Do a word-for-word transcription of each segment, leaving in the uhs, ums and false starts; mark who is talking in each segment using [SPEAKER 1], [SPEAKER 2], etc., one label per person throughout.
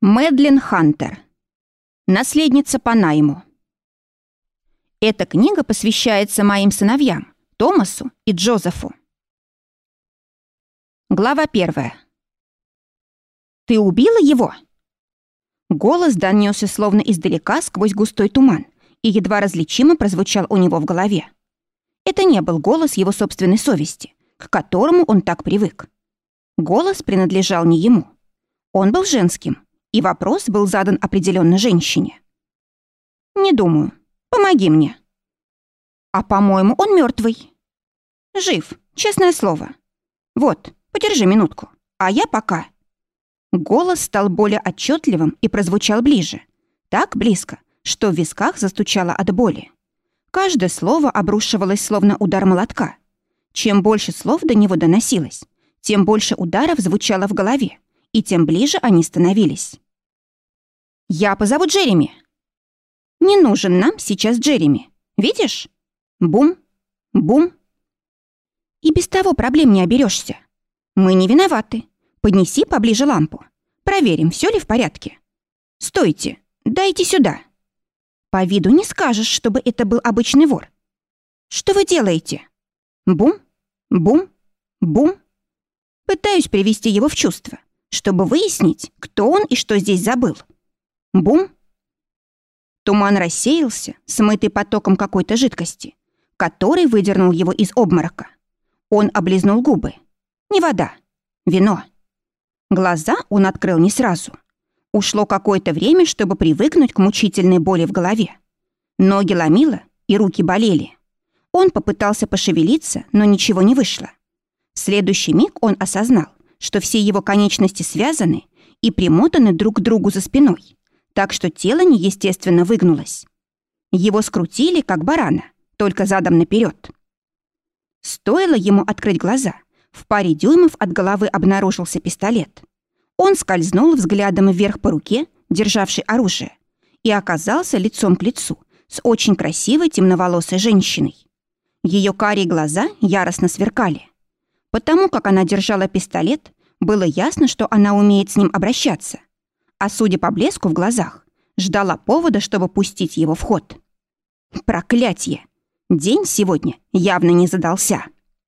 [SPEAKER 1] Мэдлин Хантер. Наследница по найму. Эта книга посвящается моим сыновьям, Томасу и Джозефу. Глава первая. «Ты убила его?» Голос донёсся словно издалека сквозь густой туман и едва различимо прозвучал у него в голове. Это не был голос его собственной совести, к которому он так привык. Голос принадлежал не ему. Он был женским, и вопрос был задан определенно женщине. «Не думаю. Помоги мне». «А, по-моему, он мертвый. «Жив, честное слово. Вот, подержи минутку, а я пока». Голос стал более отчетливым и прозвучал ближе. Так близко, что в висках застучало от боли. Каждое слово обрушивалось, словно удар молотка. Чем больше слов до него доносилось, тем больше ударов звучало в голове, и тем ближе они становились. «Я позову Джереми». «Не нужен нам сейчас Джереми. Видишь? Бум, бум. И без того проблем не оберешься. Мы не виноваты. Поднеси поближе лампу. Проверим, все ли в порядке. Стойте, дайте сюда. По виду не скажешь, чтобы это был обычный вор. Что вы делаете? Бум, бум, бум. Пытаюсь привести его в чувство, чтобы выяснить, кто он и что здесь забыл. Бум. Туман рассеялся, смытый потоком какой-то жидкости, который выдернул его из обморока. Он облизнул губы. Не вода, вино. Глаза он открыл не сразу. Ушло какое-то время, чтобы привыкнуть к мучительной боли в голове. Ноги ломило, и руки болели. Он попытался пошевелиться, но ничего не вышло. В следующий миг он осознал, что все его конечности связаны и примотаны друг к другу за спиной, так что тело неестественно выгнулось. Его скрутили, как барана, только задом наперед. Стоило ему открыть глаза, в паре дюймов от головы обнаружился пистолет. Он скользнул взглядом вверх по руке, державшей оружие, и оказался лицом к лицу с очень красивой темноволосой женщиной. Ее карие глаза яростно сверкали. Потому как она держала пистолет, было ясно, что она умеет с ним обращаться. А судя по блеску в глазах, ждала повода, чтобы пустить его в ход. Проклятье! День сегодня явно не задался.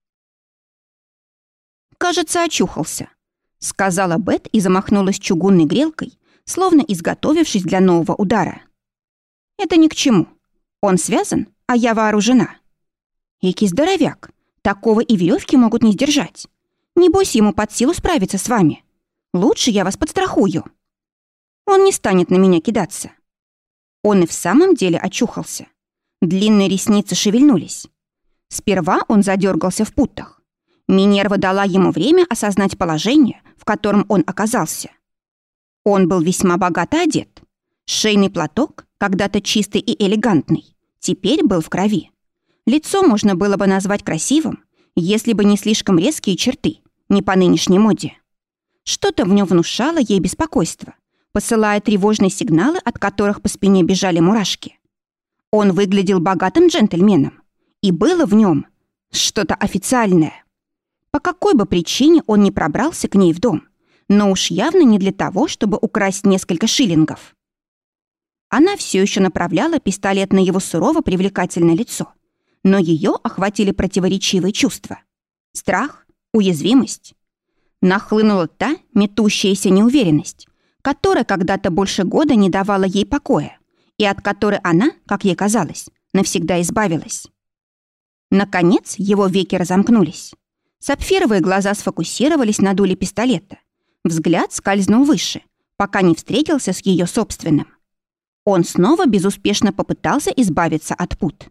[SPEAKER 1] «Кажется, очухался», — сказала Бет и замахнулась чугунной грелкой, словно изготовившись для нового удара. «Это ни к чему. Он связан, а я вооружена». «Экий здоровяк. Такого и веревки могут не сдержать. Небось, ему под силу справиться с вами. Лучше я вас подстрахую. Он не станет на меня кидаться». Он и в самом деле очухался. Длинные ресницы шевельнулись. Сперва он задергался в путах. Минерва дала ему время осознать положение, в котором он оказался. Он был весьма богато одет. Шейный платок, когда-то чистый и элегантный, теперь был в крови. Лицо можно было бы назвать красивым, если бы не слишком резкие черты, не по нынешней моде. Что-то в нем внушало ей беспокойство, посылая тревожные сигналы, от которых по спине бежали мурашки. Он выглядел богатым джентльменом, и было в нем что-то официальное. По какой бы причине он не пробрался к ней в дом, но уж явно не для того, чтобы украсть несколько шиллингов. Она все еще направляла пистолет на его сурово привлекательное лицо, но ее охватили противоречивые чувства. Страх, уязвимость. Нахлынула та метущаяся неуверенность, которая когда-то больше года не давала ей покоя, и от которой она, как ей казалось, навсегда избавилась. Наконец его веки разомкнулись. Сапфировые глаза сфокусировались на дуле пистолета. Взгляд скользнул выше, пока не встретился с ее собственным. Он снова безуспешно попытался избавиться от пут.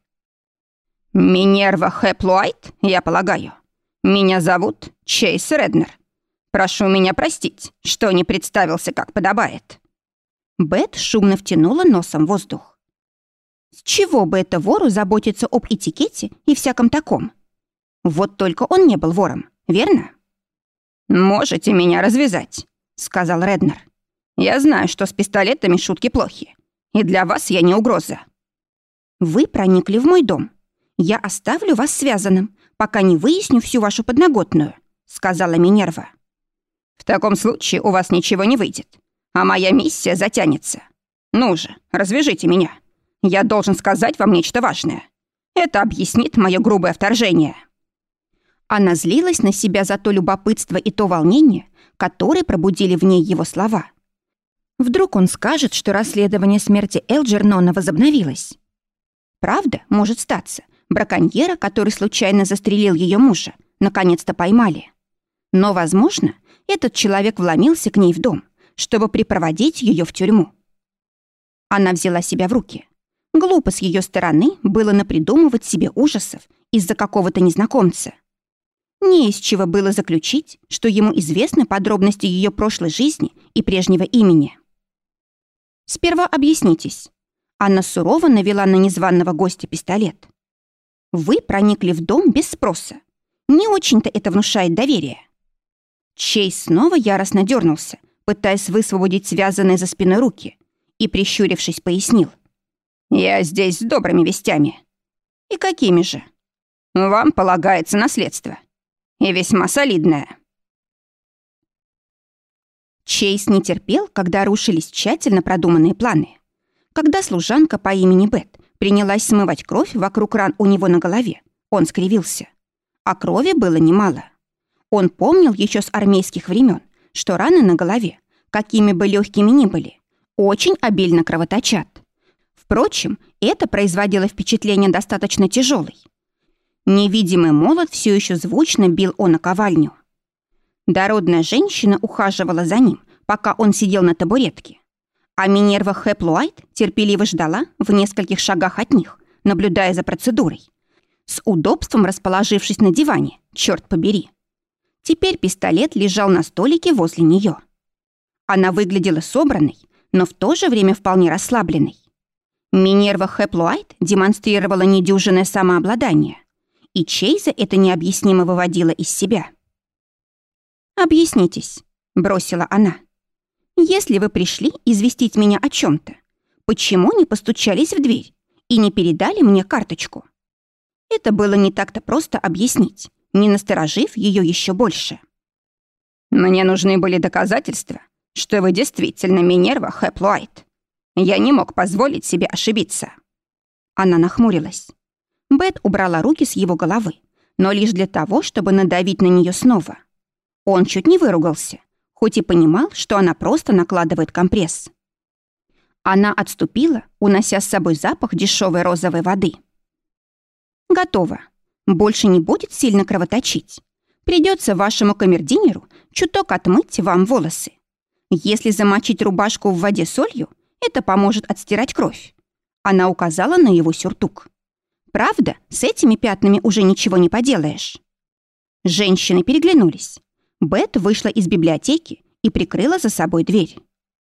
[SPEAKER 1] «Минерва Хэплуайт, я полагаю. Меня зовут Чейз Реднер. Прошу меня простить, что не представился, как подобает». Бет шумно втянула носом воздух. С чего бы это вору заботиться об этикете и всяком таком? Вот только он не был вором, верно? «Можете меня развязать», — сказал Реднер. «Я знаю, что с пистолетами шутки плохи, и для вас я не угроза». «Вы проникли в мой дом. Я оставлю вас связанным, пока не выясню всю вашу подноготную», — сказала Минерва. «В таком случае у вас ничего не выйдет. а моя миссия затянется. Ну же, развяжите меня. Я должен сказать вам нечто важное. Это объяснит мое грубое вторжение». Она злилась на себя за то любопытство и то волнение, которые пробудили в ней его слова. Вдруг он скажет, что расследование смерти Элджернона возобновилось. Правда, может статься, браконьера, который случайно застрелил ее мужа, наконец-то поймали. Но, возможно, этот человек вломился к ней в дом, чтобы припроводить ее в тюрьму. Она взяла себя в руки. Глупо с ее стороны было напридумывать себе ужасов из-за какого-то незнакомца. Не из чего было заключить, что ему известны подробности ее прошлой жизни и прежнего имени. «Сперва объяснитесь». Анна сурово навела на незваного гостя пистолет. «Вы проникли в дом без спроса. Не очень-то это внушает доверие». Чейз снова яростно дернулся, пытаясь высвободить связанные за спиной руки, и, прищурившись, пояснил. «Я здесь с добрыми вестями». «И какими же?» «Вам полагается наследство. И весьма солидное». Чейз не терпел, когда рушились тщательно продуманные планы. Когда служанка по имени Бет принялась смывать кровь вокруг ран у него на голове, он скривился. А крови было немало. Он помнил еще с армейских времен, что раны на голове, какими бы легкими ни были, очень обильно кровоточат. Впрочем, это производило впечатление достаточно тяжелой. Невидимый молот все еще звучно бил о наковальню. Дородная женщина ухаживала за ним, пока он сидел на табуретке. А Минерва Хэплуайт терпеливо ждала в нескольких шагах от них, наблюдая за процедурой. С удобством расположившись на диване, черт побери. Теперь пистолет лежал на столике возле нее. Она выглядела собранной, но в то же время вполне расслабленной. Минерва Хэплуайт демонстрировала недюжинное самообладание, и Чейза это необъяснимо выводило из себя. «Объяснитесь», — бросила она. «Если вы пришли известить меня о чем-то, почему не постучались в дверь и не передали мне карточку?» Это было не так-то просто объяснить, не насторожив ее еще больше. «Мне нужны были доказательства, что вы действительно Минерва Хэплуайт. Я не мог позволить себе ошибиться». Она нахмурилась. Бет убрала руки с его головы, но лишь для того, чтобы надавить на нее снова. Он чуть не выругался, хоть и понимал, что она просто накладывает компресс. Она отступила, унося с собой запах дешевой розовой воды. «Готово. Больше не будет сильно кровоточить. Придется вашему камердинеру чуток отмыть вам волосы. Если замочить рубашку в воде солью, это поможет отстирать кровь». Она указала на его сюртук. «Правда, с этими пятнами уже ничего не поделаешь». Женщины переглянулись. Бет вышла из библиотеки и прикрыла за собой дверь.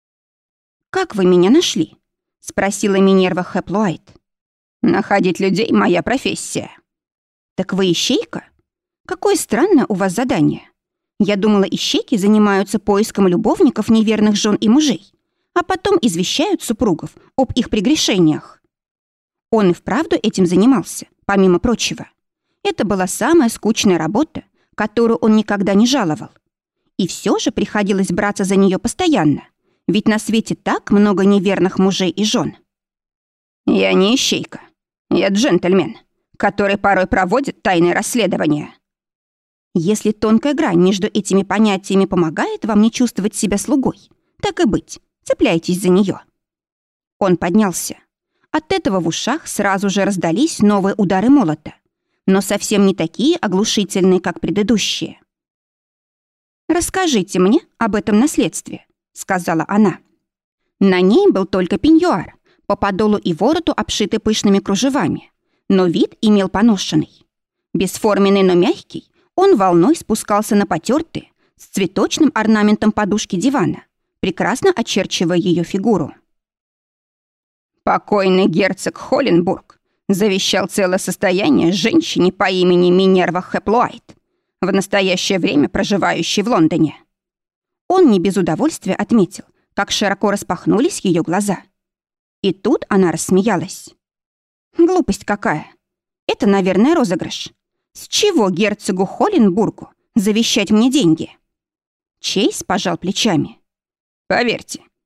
[SPEAKER 1] «Как вы меня нашли?» — спросила Минерва Хэплуайт. «Находить людей — моя профессия». «Так вы ищейка? Какое странное у вас задание. Я думала, ищейки занимаются поиском любовников неверных жен и мужей, а потом извещают супругов об их прегрешениях». Он и вправду этим занимался, помимо прочего. Это была самая скучная работа, которую он никогда не жаловал. И все же приходилось браться за нее постоянно, ведь на свете так много неверных мужей и жен. «Я не ищейка. Я джентльмен, который порой проводит тайные расследования». Если тонкая грань между этими понятиями помогает вам не чувствовать себя слугой, так и быть, цепляйтесь за нее. Он поднялся. От этого в ушах сразу же раздались новые удары молота, но совсем не такие оглушительные, как предыдущие. «Расскажите мне об этом наследстве», — сказала она. На ней был только пеньюар, по подолу и вороту обшитый пышными кружевами, но вид имел поношенный. Бесформенный, но мягкий, он волной спускался на потертые, с цветочным орнаментом подушки дивана, прекрасно очерчивая ее фигуру. Покойный герцог Холленбург завещал целое состояние женщине по имени Минерва Хэплуайт, в настоящее время проживающей в Лондоне. Он не без удовольствия отметил, как широко распахнулись ее глаза. И тут она рассмеялась. «Глупость какая! Это, наверное, розыгрыш. С чего герцогу Холленбургу завещать мне деньги?» Чейз пожал плечами. «Поверьте,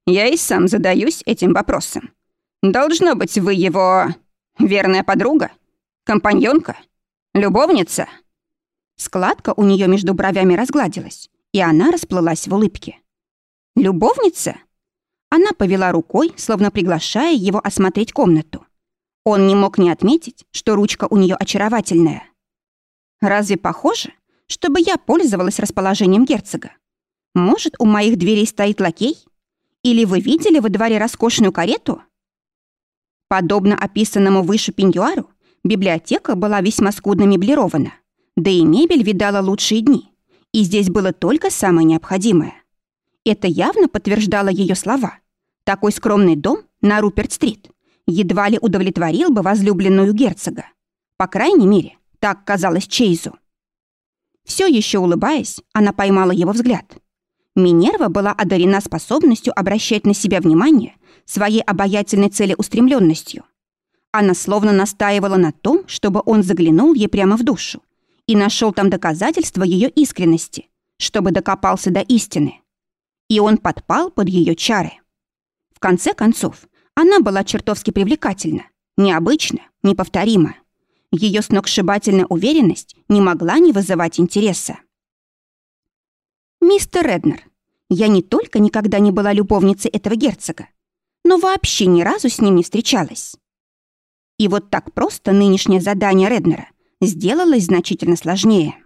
[SPEAKER 2] Я и сам задаюсь этим вопросом. Должно быть, вы его... верная подруга? Компаньонка? Любовница?»
[SPEAKER 1] Складка у нее между бровями разгладилась, и она расплылась в улыбке. «Любовница?» Она повела рукой, словно приглашая его осмотреть комнату. Он не мог не отметить, что ручка у нее очаровательная. «Разве похоже, чтобы я пользовалась расположением герцога? Может, у моих дверей стоит лакей? Или вы видели во дворе роскошную карету?» Подобно описанному выше пеньюару, библиотека была весьма скудно меблирована, да и мебель видала лучшие дни, и здесь было только самое необходимое. Это явно подтверждало ее слова. Такой скромный дом на Руперт-стрит едва ли удовлетворил бы возлюбленную герцога. По крайней мере, так казалось Чейзу. Все еще улыбаясь, она поймала его взгляд. Минерва была одарена способностью обращать на себя внимание своей обаятельной целеустремленностью. Она словно настаивала на том, чтобы он заглянул ей прямо в душу и нашел там доказательства ее искренности, чтобы докопался до истины. И он подпал под ее чары. В конце концов, она была чертовски привлекательна, необычна, неповторима. Ее сногсшибательная уверенность не могла не вызывать интереса. «Мистер Реднер, я не только никогда не была любовницей этого герцога, но вообще ни разу с ним не встречалась». И вот так просто нынешнее задание Реднера сделалось значительно сложнее.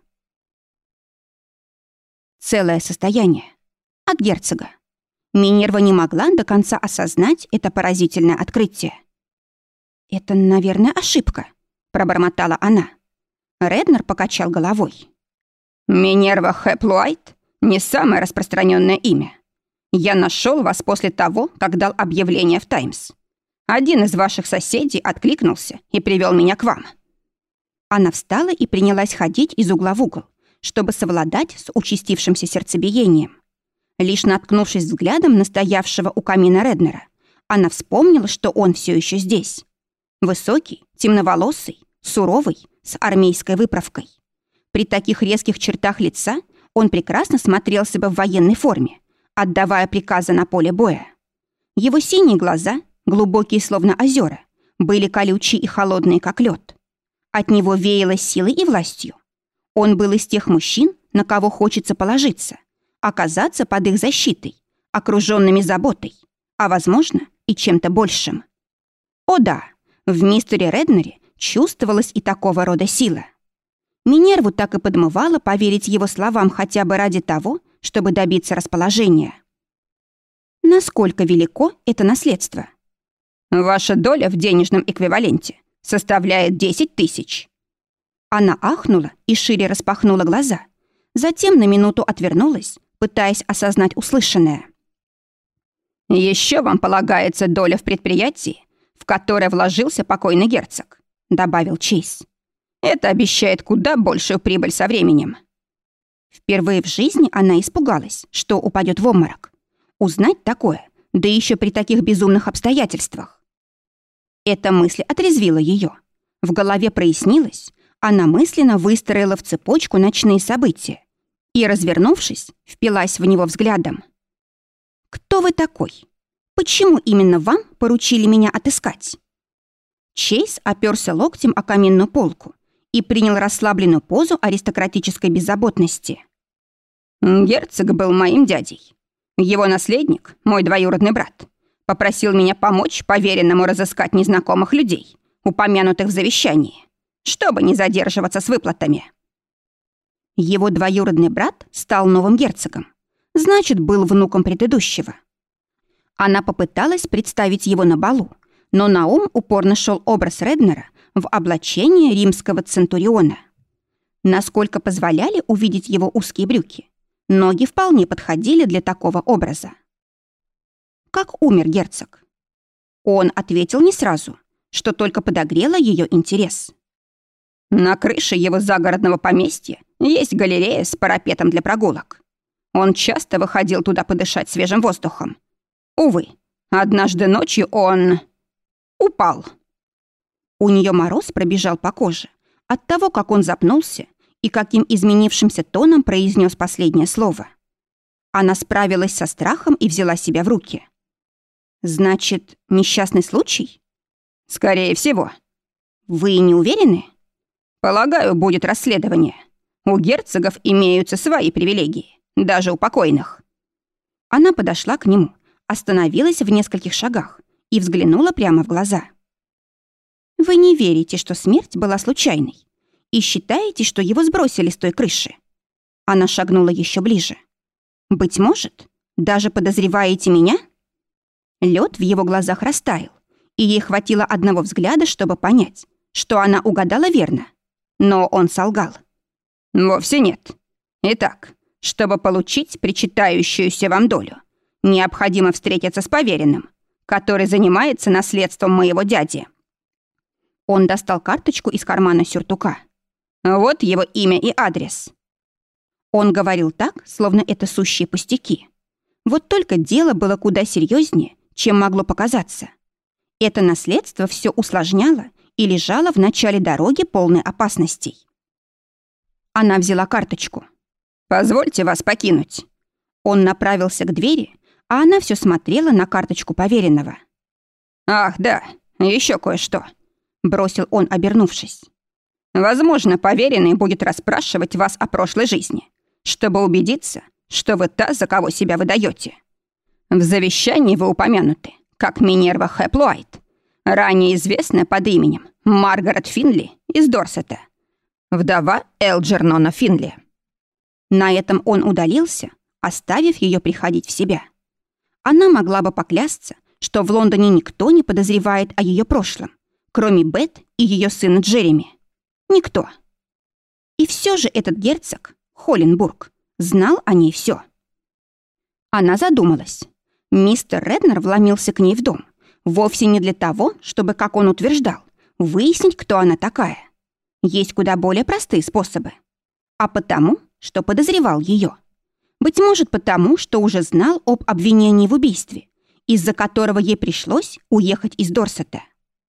[SPEAKER 1] Целое состояние. От герцога. Минерва не могла до конца осознать это поразительное открытие. «Это, наверное, ошибка», — пробормотала она. Реднер покачал головой.
[SPEAKER 2] «Минерва Хэплуайт — не самое распространенное имя. Я нашел вас после того, как дал объявление в «Таймс». Один из ваших соседей откликнулся и привел меня к вам».
[SPEAKER 1] Она встала и принялась ходить из угла в угол, чтобы совладать с участившимся сердцебиением. Лишь наткнувшись взглядом на стоявшего у камина Реднера, она вспомнила, что он все еще здесь. Высокий, темноволосый, суровый, с армейской выправкой. При таких резких чертах лица он прекрасно смотрелся бы в военной форме, отдавая приказы на поле боя. Его синие глаза, глубокие словно озера, были колючие и холодные, как лед. От него веяло силой и властью. Он был из тех мужчин, на кого хочется положиться, оказаться под их защитой, окруженными заботой, а, возможно, и чем-то большим. О да, в мистере Реднере чувствовалась и такого рода сила. Минерву так и подмывало поверить его словам хотя бы ради того, чтобы добиться расположения. Насколько велико это наследство?
[SPEAKER 2] «Ваша доля в денежном эквиваленте составляет десять тысяч».
[SPEAKER 1] Она ахнула и шире распахнула глаза, затем на минуту отвернулась, пытаясь осознать услышанное.
[SPEAKER 2] «Еще вам полагается доля в предприятии, в которое вложился покойный герцог», — добавил Чейз. «Это обещает куда большую прибыль со временем».
[SPEAKER 1] Впервые в жизни она испугалась, что упадет в обморок. Узнать такое, да еще при таких безумных обстоятельствах. Эта мысль отрезвила ее. В голове прояснилось, она мысленно выстроила в цепочку ночные события и, развернувшись, впилась в него взглядом. «Кто вы такой? Почему именно вам поручили меня отыскать?» Чейз оперся локтем о каминную полку и принял расслабленную позу аристократической беззаботности.
[SPEAKER 2] «Герцог был моим дядей. Его наследник, мой двоюродный брат, попросил меня помочь поверенному разыскать незнакомых людей, упомянутых в завещании, чтобы не задерживаться с выплатами».
[SPEAKER 1] Его двоюродный брат стал новым герцогом, значит, был внуком предыдущего. Она попыталась представить его на балу, но на ум упорно шел образ Реднера в облачении римского центуриона. Насколько позволяли увидеть его узкие брюки, ноги вполне подходили для такого образа. Как умер герцог? Он ответил не сразу, что только подогрело ее интерес.
[SPEAKER 2] На крыше его загородного поместья есть галерея с парапетом для прогулок. Он часто выходил туда подышать свежим воздухом. Увы, однажды ночью он упал.
[SPEAKER 1] У нее мороз пробежал по коже от того, как он запнулся и каким изменившимся тоном произнес последнее слово. Она справилась со страхом и взяла себя в руки. Значит, несчастный случай?
[SPEAKER 2] Скорее всего.
[SPEAKER 1] Вы не уверены?
[SPEAKER 2] Полагаю, будет расследование. У герцогов имеются свои привилегии, даже у покойных.
[SPEAKER 1] Она подошла к нему, остановилась в нескольких шагах и взглянула прямо в глаза. Вы не верите, что смерть была случайной, и считаете, что его сбросили с той крыши. Она шагнула еще ближе. Быть может, даже подозреваете меня? Лед в его глазах растаял, и ей хватило одного взгляда, чтобы понять, что она угадала верно. Но он солгал.
[SPEAKER 2] Вовсе нет. Итак, чтобы получить причитающуюся вам долю, необходимо встретиться с поверенным, который занимается наследством моего дяди.
[SPEAKER 1] Он достал карточку из кармана сюртука.
[SPEAKER 2] Вот его имя и адрес.
[SPEAKER 1] Он говорил так, словно это сущие пустяки. Вот только дело было куда серьезнее, чем могло показаться. Это наследство все усложняло и лежало в начале дороги полной опасностей. Она взяла карточку.
[SPEAKER 2] «Позвольте вас покинуть».
[SPEAKER 1] Он направился к двери, а она все смотрела на карточку поверенного.
[SPEAKER 2] «Ах, да, еще кое-что», — бросил он, обернувшись. «Возможно, поверенный будет расспрашивать вас о прошлой жизни, чтобы убедиться, что вы та, за кого себя выдаете. В завещании вы упомянуты, как Минерва Хэплуайт, ранее известная под именем Маргарет Финли из Дорсета, вдова Элджернона Финли».
[SPEAKER 1] На этом он удалился, оставив ее приходить в себя. Она могла бы поклясться, что в Лондоне никто не подозревает о ее прошлом, кроме Бет и ее сына Джереми. Никто. И все же этот герцог, Холленбург, знал о ней все. Она задумалась. Мистер Реднер вломился к ней в дом вовсе не для того, чтобы, как он утверждал, выяснить, кто она такая. Есть куда более простые способы. А потому, что подозревал ее. Быть может, потому, что уже знал об обвинении в убийстве, из-за которого ей пришлось уехать из Дорсета.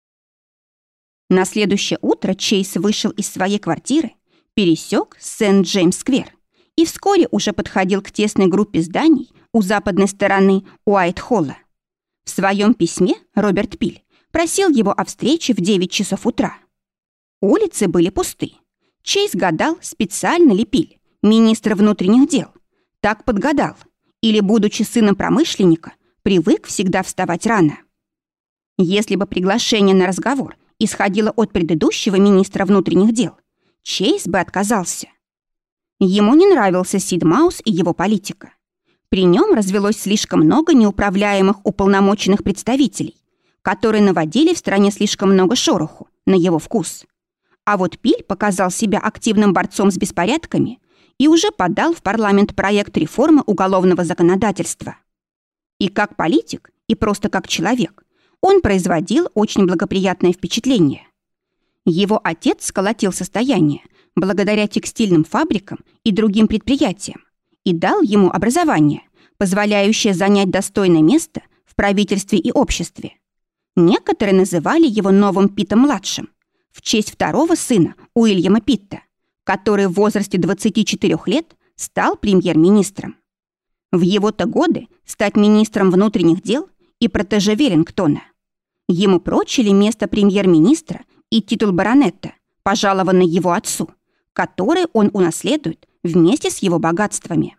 [SPEAKER 1] На следующее утро Чейз вышел из своей квартиры, пересек Сент-Джеймс-сквер и вскоре уже подходил к тесной группе зданий у западной стороны Уайт-Холла. В своем письме Роберт Пиль просил его о встрече в девять часов утра. Улицы были пусты. Чейз гадал, специально ли Пиль, министр внутренних дел, так подгадал, или, будучи сыном промышленника, привык всегда вставать рано. Если бы приглашение на разговор исходило от предыдущего министра внутренних дел, Чейз бы отказался. Ему не нравился Сид Маус и его политика. При нем развелось слишком много неуправляемых уполномоченных представителей, которые наводили в стране слишком много шороху на его вкус. А вот Пиль показал себя активным борцом с беспорядками и уже подал в парламент проект реформы уголовного законодательства. И как политик, и просто как человек, он производил очень благоприятное впечатление. Его отец сколотил состояние благодаря текстильным фабрикам и другим предприятиям и дал ему образование, позволяющее занять достойное место в правительстве и обществе. Некоторые называли его новым Питтом-младшим в честь второго сына Уильяма Питта, который в возрасте двадцати четырёх лет стал премьер-министром. В его-то годы стать министром внутренних дел и протеже Веллингтона. Ему прочили место премьер-министра и титул баронета, пожалованный его отцу, который он унаследует вместе с его богатствами.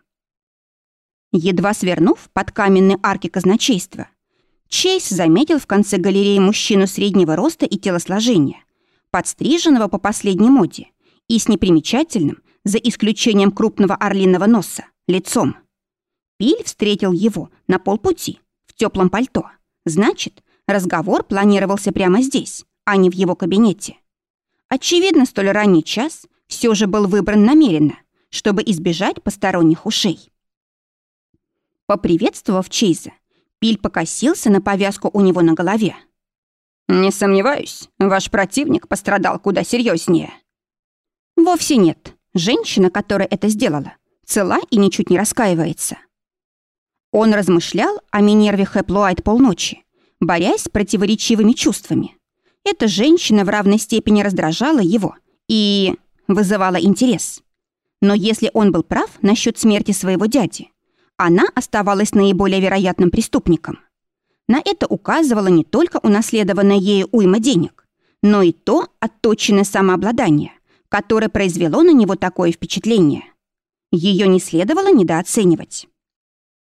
[SPEAKER 1] Едва свернув под каменные арки казначейства, Чейз заметил в конце галереи мужчину среднего роста и телосложения, подстриженного по последней моде и с непримечательным, за исключением крупного орлиного носа, лицом. Пиль встретил его на полпути, в теплом пальто. Значит, разговор планировался прямо здесь, а не в его кабинете. Очевидно, столь ранний час все же был выбран намеренно, чтобы избежать посторонних ушей. Поприветствовав Чейза, Пиль покосился на повязку у него на голове.
[SPEAKER 2] «Не сомневаюсь, ваш противник пострадал куда серьезнее».
[SPEAKER 1] «Вовсе нет. Женщина, которая это сделала, цела и ничуть не раскаивается». Он размышлял о Минерве Хэплуайт полночи, борясь с противоречивыми чувствами. Эта женщина в равной степени раздражала его и вызывала интерес. Но если он был прав насчет смерти своего дяди, она оставалась наиболее вероятным преступником. На это указывало не только унаследованная ею уйма денег, но и то отточенное самообладание, которое произвело на него такое впечатление. Ее не следовало недооценивать.